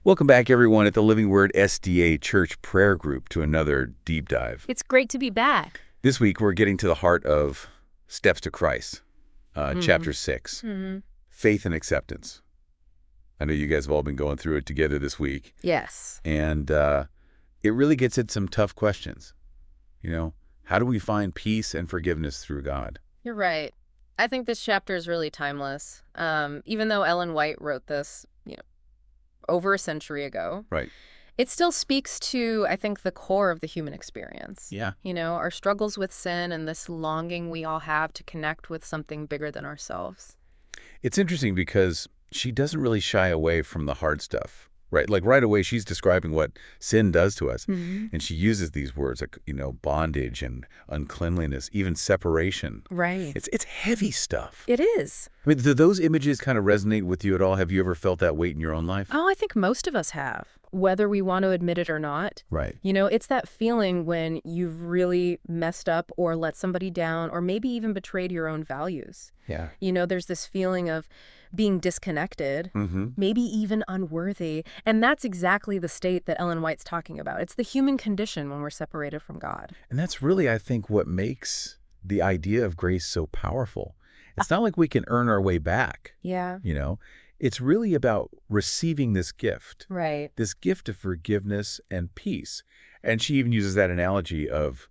Welcome back, everyone, at the Living Word SDA Church Prayer Group to another deep dive. It's great to be back. This week, we're getting to the heart of Steps to Christ, Chapter 6, Faith and Acceptance. I know you guys have all been going through it together this week. Yes. And it really gets at some tough questions. You know, how do we find peace and forgiveness through God? You're right. I think this chapter is really timeless. Even though Ellen White wrote this, over a century ago. Right. It still speaks to, I think, the core of the human experience. Yeah. Our struggles with sin and this longing we all have to connect with something bigger than ourselves. It's interesting because she doesn't really shy away from the hard stuff, right? Like right away, she's describing what sin does to us. And she uses these words like, bondage and uncleanliness, even separation. Right. It's heavy stuff. It is. I mean, do those images kind of resonate with you at all? Have you ever felt that weight in your own life? Oh, I think most of us have, whether we want to admit it or not. Right. It's that feeling when you've really messed up or let somebody down or maybe even betrayed your own values. Yeah. There's this feeling of being disconnected, maybe even unworthy. And that's exactly the state that Ellen White's talking about. It's the human condition when we're separated from God. And that's really, I think, what makes the idea of grace so powerful. It's not like we can earn our way back. Yeah. It's really about receiving this gift. Right. This gift of forgiveness and peace. And she even uses that analogy of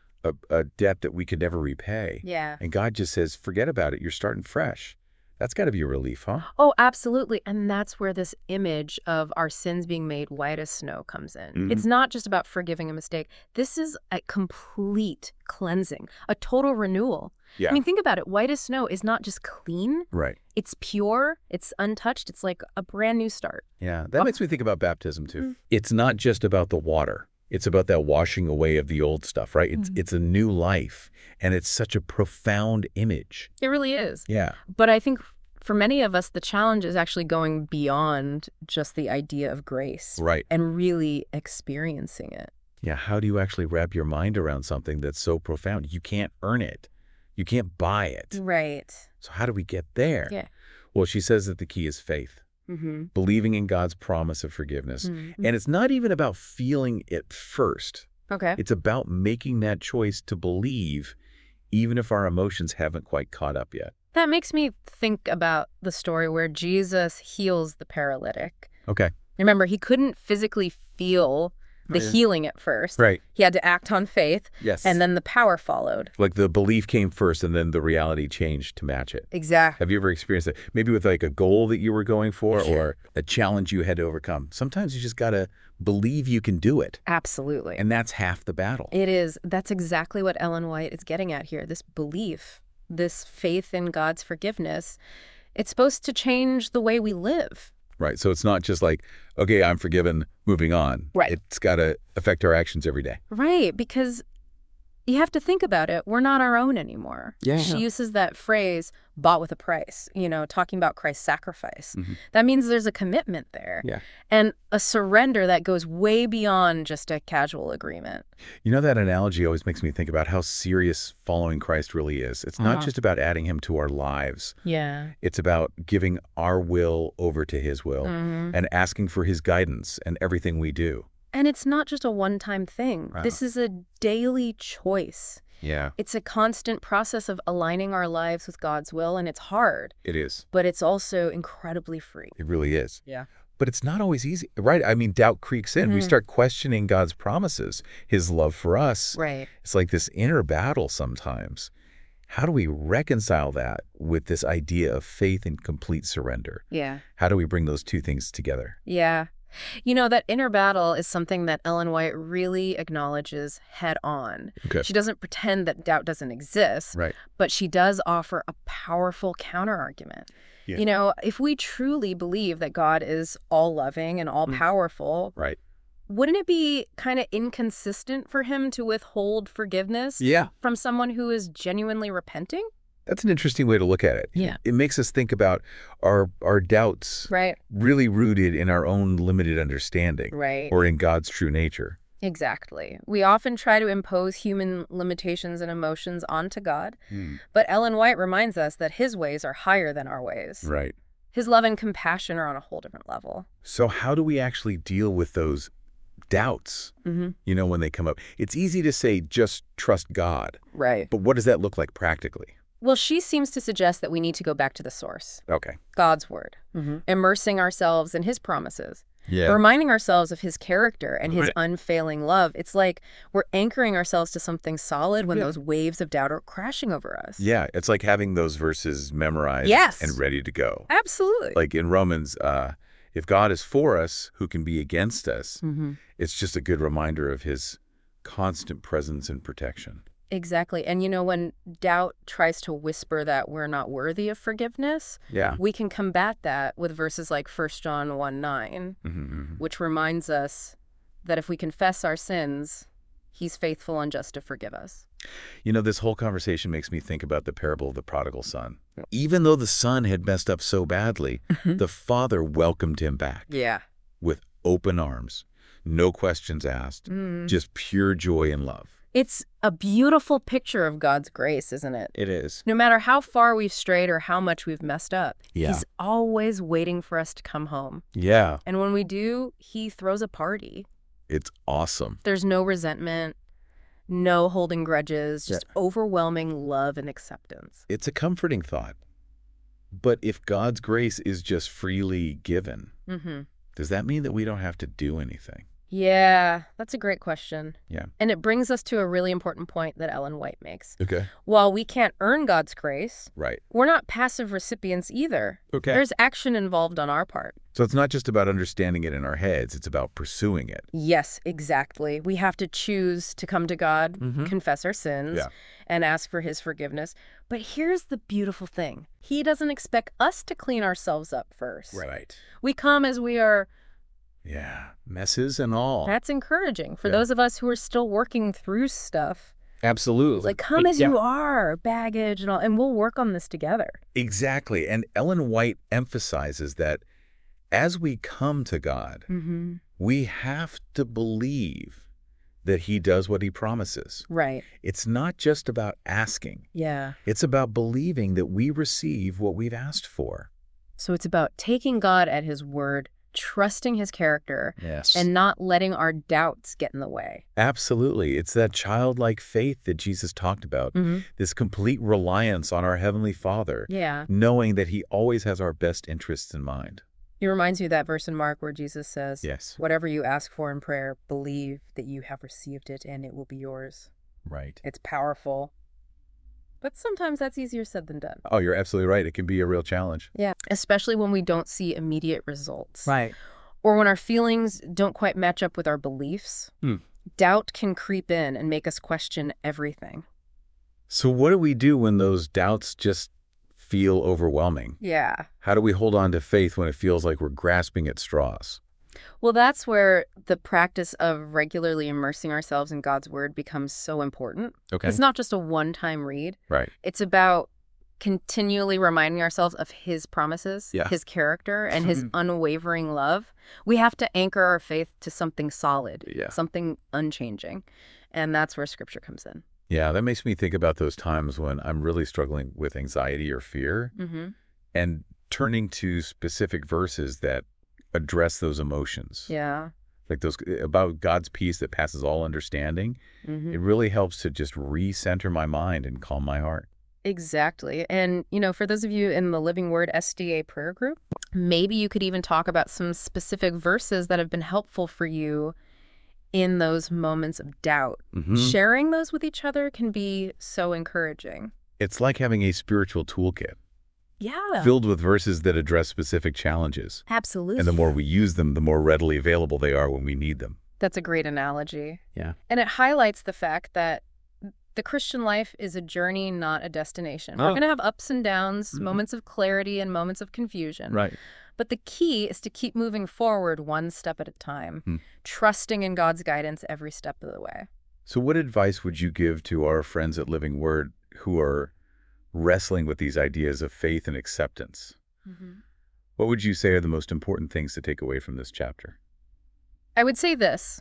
a debt that we could never repay. Yeah. And God just says, forget about it. You're starting fresh. That's got to be a relief, huh? Oh, absolutely. And that's where this image of our sins being made white as snow comes in. It's not just about forgiving a mistake. This is a complete cleansing, a total renewal. Yeah. I mean, think about it. White as snow is not just clean. Right. It's pure. It's untouched. It's like a brand new start. Yeah. That makes me think about baptism, too. It's not just about the water. It's about that washing away of the old stuff, right? It's a new life. And it's such a profound image. It really is. Yeah. But I think for many of us, the challenge is actually going beyond just the idea of grace. Right. And really experiencing it. Yeah. How do you actually wrap your mind around something that's so profound? You can't earn it. You can't buy it. Right. So how do we get there? Yeah. Well, she says that the key is faith. Believing in God's promise of forgiveness. And it's not even about feeling it first. Okay. It's about making that choice to believe even if our emotions haven't quite caught up yet. That makes me think about the story where Jesus heals the paralytic. Okay. Remember, he couldn't physically feel the healing at first. Right. He had to act on faith. Yes. And then the power followed. Like the belief came first and then the reality changed to match it. Exactly. Have you ever experienced that? Maybe with like a goal that you were going for or a challenge you had to overcome. Sometimes you just got to believe you can do it. Absolutely. And that's half the battle. It is. That's exactly what Ellen White is getting at here. This belief, this faith in God's forgiveness. It's supposed to change the way we live. Right. So it's not just like, okay, I'm forgiven, moving on. Right. It's got to affect our actions every day. Right. Because you have to think about it. We're not our own anymore. Yeah. She uses that phrase, bought with a price, talking about Christ's sacrifice. That means there's a commitment there. Yeah. And a surrender that goes way beyond just a casual agreement. That analogy always makes me think about how serious following Christ really is. It's not just about adding him to our lives. Yeah. It's about giving our will over to his will and asking for his guidance in everything we do. And it's not just a one-time thing. Wow. This is a daily choice. Yeah. It's a constant process of aligning our lives with God's will, and it's hard. It is. But it's also incredibly free. It really is. Yeah. But it's not always easy, right? I mean, doubt creeps in. We start questioning God's promises, his love for us. Right. It's like this inner battle sometimes. How do we reconcile that with this idea of faith and complete surrender? Yeah. How do we bring those two things together? Yeah. That inner battle is something that Ellen White really acknowledges head on. Okay. She doesn't pretend that doubt doesn't exist, Right. but she does offer a powerful counterargument. Yeah. If we truly believe that God is all-loving and all-powerful, Right. wouldn't it be kind of inconsistent for him to withhold forgiveness from someone who is genuinely repenting? That's an interesting way to look at it. Yeah. It makes us think about our doubts Right. really rooted in our own limited understanding Right. or in God's true nature. Exactly. We often try to impose human limitations and emotions onto God, but Ellen White reminds us that his ways are higher than our ways. Right. His love and compassion are on a whole different level. So how do we actually deal with those doubts, when they come up? It's easy to say, just trust God. Right. But what does that look like practically? Well, she seems to suggest that we need to go back to the source. Okay. God's word. Immersing ourselves in his promises. Yeah. Reminding ourselves of his character and his unfailing love. It's like we're anchoring ourselves to something solid when those waves of doubt are crashing over us. Yeah, it's like having those verses memorized and ready to go. Absolutely. Like in Romans, if God is for us, who can be against us? It's just a good reminder of his constant presence and protection. Exactly. And when doubt tries to whisper that we're not worthy of forgiveness, we can combat that with verses like 1 John 1:9, which reminds us that if we confess our sins, he's faithful and just to forgive us. This whole conversation makes me think about the parable of the prodigal son. Even though the son had messed up so badly, the father welcomed him back. Yeah. With open arms, no questions asked, just pure joy and love. It's a beautiful picture of God's grace, isn't it? It is. No matter how far we've strayed or how much we've messed up, he's always waiting for us to come home. Yeah. And when we do, he throws a party. It's awesome. There's no resentment, no holding grudges, just overwhelming love and acceptance. It's a comforting thought. But if God's grace is just freely given, does that mean that we don't have to do anything? Yeah, that's a great question. Yeah. And it brings us to a really important point that Ellen White makes. Okay. While we can't earn God's grace, right, we're not passive recipients either. Okay. There's action involved on our part. So it's not just about understanding it in our heads, it's about pursuing it. Yes, exactly. We have to choose to come to God, confess our sins, and ask for his forgiveness. But here's the beautiful thing. He doesn't expect us to clean ourselves up first. Right. We come as we are. Yeah, messes and all. That's encouraging for those of us who are still working through stuff. Absolutely. Like, come as you are, baggage and all, and we'll work on this together. Exactly. And Ellen White emphasizes that as we come to God, we have to believe that he does what he promises. Right. It's not just about asking. Yeah. It's about believing that we receive what we've asked for. So it's about taking God at his word, trusting his character, and not letting our doubts get in the way. Absolutely. It's that childlike faith that Jesus talked about, this complete reliance on our Heavenly Father, knowing that he always has our best interests in mind. It reminds me of that verse in Mark where Jesus says, yes, whatever you ask for in prayer, believe that you have received it and it will be yours. Right. It's powerful. But sometimes that's easier said than done. Oh, you're absolutely right. It can be a real challenge. Yeah, especially when we don't see immediate results. Right. Or when our feelings don't quite match up with our beliefs. Doubt can creep in and make us question everything. So what do we do when those doubts just feel overwhelming? Yeah. How do we hold on to faith when it feels like we're grasping at straws? Well, that's where the practice of regularly immersing ourselves in God's word becomes so important. Okay. It's not just a one-time read. Right. It's about continually reminding ourselves of his promises, his character, and his unwavering love. We have to anchor our faith to something solid, something unchanging. And that's where scripture comes in. Yeah, that makes me think about those times when I'm really struggling with anxiety or fear and turning to specific verses that address those emotions. Yeah. Like those about God's peace that passes all understanding. It really helps to just recenter my mind and calm my heart. Exactly. And, for those of you in the Living Word SDA prayer group, maybe you could even talk about some specific verses that have been helpful for you in those moments of doubt. Sharing those with each other can be so encouraging. It's like having a spiritual toolkit. Yeah. Filled with verses that address specific challenges. Absolutely. And the more we use them, the more readily available they are when we need them. That's a great analogy. Yeah. And it highlights the fact that the Christian life is a journey, not a destination. We're going to have ups and downs, moments of clarity and moments of confusion. Right. But the key is to keep moving forward one step at a time, trusting in God's guidance every step of the way. So what advice would you give to our friends at Living Word who are wrestling with these ideas of faith and acceptance? What would you say are the most important things to take away from this chapter? I would say this.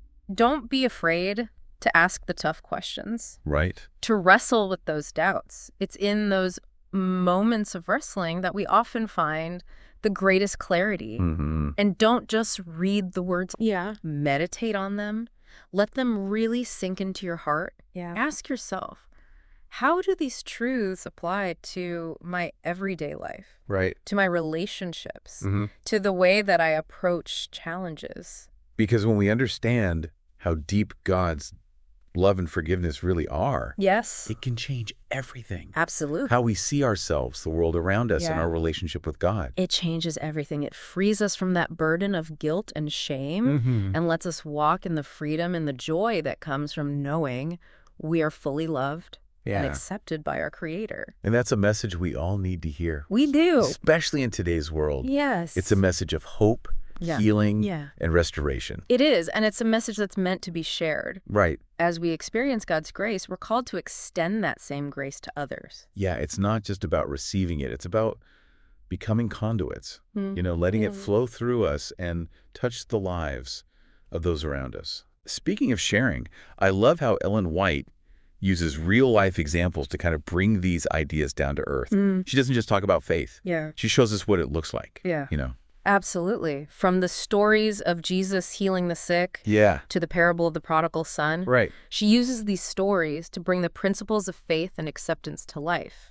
Don't be afraid to ask the tough questions. Right. To wrestle with those doubts. It's in those moments of wrestling that we often find the greatest clarity. And don't just read the words. Yeah. Meditate on them. Let them really sink into your heart. Yeah. Ask yourself, how do these truths apply to my everyday life? Right. To my relationships? To the way that I approach challenges? Because when we understand how deep God's love and forgiveness really are, yes, it can change everything. Absolutely. How we see ourselves, the world around us, and our relationship with God. It changes everything. It frees us from that burden of guilt and shame and lets us walk in the freedom and the joy that comes from knowing we are fully loved and accepted by our Creator. And that's a message we all need to hear. We do. Especially in today's world. Yes. It's a message of hope, healing, and restoration. It is, and it's a message that's meant to be shared. Right. As we experience God's grace, we're called to extend that same grace to others. Yeah, it's not just about receiving it. It's about becoming conduits, letting it flow through us and touch the lives of those around us. Speaking of sharing, I love how Ellen White uses real-life examples to kind of bring these ideas down to earth. She doesn't just talk about faith. Yeah. She shows us what it looks like. Yeah. Absolutely. From the stories of Jesus healing the sick to the parable of the prodigal son. Right. She uses these stories to bring the principles of faith and acceptance to life.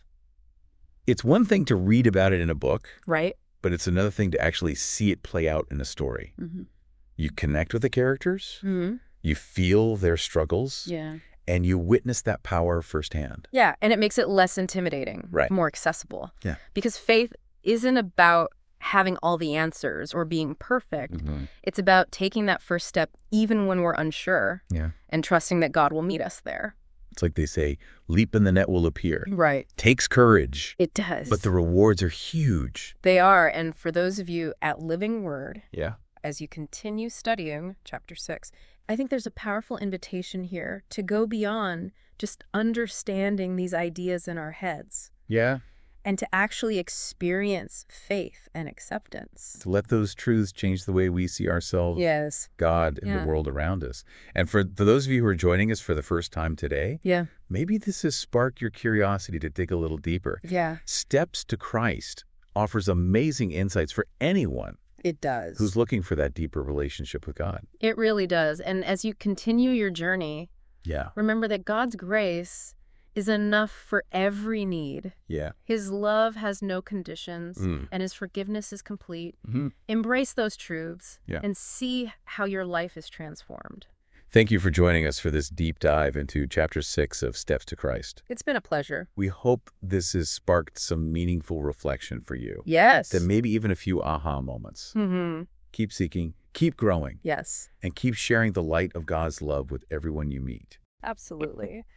It's one thing to read about it in a book. Right. But it's another thing to actually see it play out in a story. You connect with the characters. You feel their struggles. Yeah. And you witness that power firsthand. Yeah, and it makes it less intimidating, more accessible. Yeah. Because faith isn't about having all the answers or being perfect. It's about taking that first step even when we're unsure and trusting that God will meet us there. It's like they say, leap and the net will appear. Right. Takes courage. It does. But the rewards are huge. They are. And for those of you at Living Word, yeah, as you continue studying chapter 6, I think there's a powerful invitation here to go beyond just understanding these ideas in our heads. Yeah. And to actually experience faith and acceptance. To let those truths change the way we see ourselves, God, and the world around us. And for those of you who are joining us for the first time today, maybe this has sparked your curiosity to dig a little deeper. Yeah. Steps to Christ offers amazing insights for anyone. It does. Who's looking for that deeper relationship with God. It really does. And as you continue your journey, remember that God's grace is enough for every need. Yeah. His love has no conditions, and his forgiveness is complete. Embrace those truths and see how your life is transformed. Thank you for joining us for this deep dive into Chapter 6 of Steps to Christ. It's been a pleasure. We hope this has sparked some meaningful reflection for you. Yes. And maybe even a few aha moments. Keep seeking, keep growing. Yes. And keep sharing the light of God's love with everyone you meet. Absolutely.